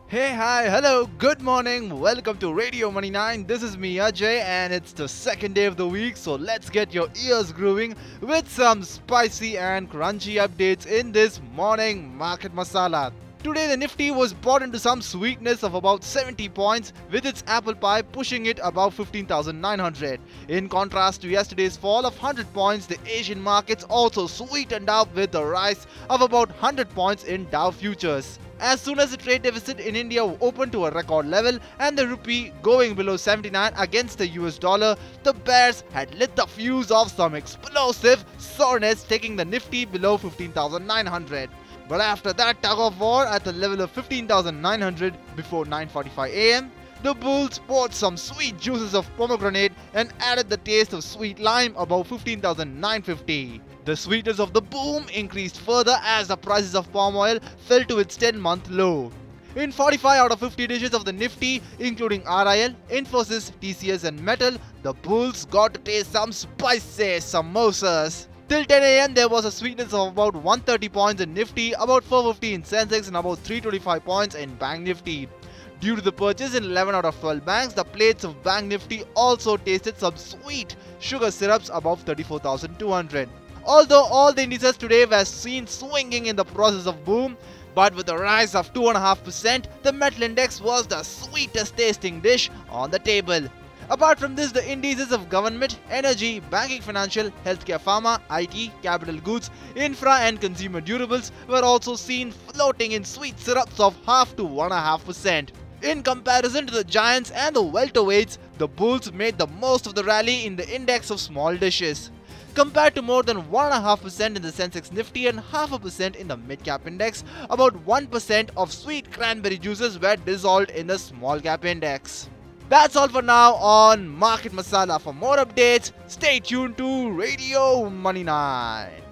Hey, hi, hello, good morning, welcome to Radio Money 9. This is me Ajay and it's the second day of the week, so let's get your ears grooving with some spicy and crunchy updates in this morning market masala. Today the Nifty was brought into some sweetness of about 70 points with its apple pie pushing it above 15,900. In contrast to yesterday's fall of 100 points, the Asian markets also sweetened up with a rise of about 100 points in Dow futures. As soon as the trade deficit in India opened to a record level and the rupee going below 79 against the US dollar, the bears had lit the fuse of some explosive soreness, taking the Nifty below 15,900. But after that tug of war at the level of 15,900 before 9:45 am, the bulls poured some sweet juices of pomegranate and added the taste of sweet lime above 15,950. The sweetness of the boom increased further as the prices of palm oil fell to its 10-month low. In 45 out of 50 dishes of the Nifty, including RIL, Infosys, TCS and Metal, the bulls got to taste some spicy samosas. Till 10 am, there was a sweetness of about 130 points in Nifty, about 450 in Sensex and about 325 points in Bank Nifty. Due to the purchase in 11 out of 12 banks, the plates of Bank Nifty also tasted some sweet sugar syrups above 34,200. Although all the indices today were seen swinging in the process of boom, but with a rise of 2.5%, the metal index was the sweetest tasting dish on the table. Apart from this, the indices of government, energy, banking, financial, healthcare, pharma, IT, capital goods, infra and consumer durables were also seen floating in sweet syrups of half to 1.5%. In comparison to the giants and the welterweights, the bulls made the most of the rally in the index of small dishes. Compared to more than 1.5% in the Sensex Nifty and 0.5% in the mid-cap index, about 1% of sweet cranberry juices were dissolved in the small cap index. That's all for now on Market Masala. For more updates, stay tuned to Radio Money 9.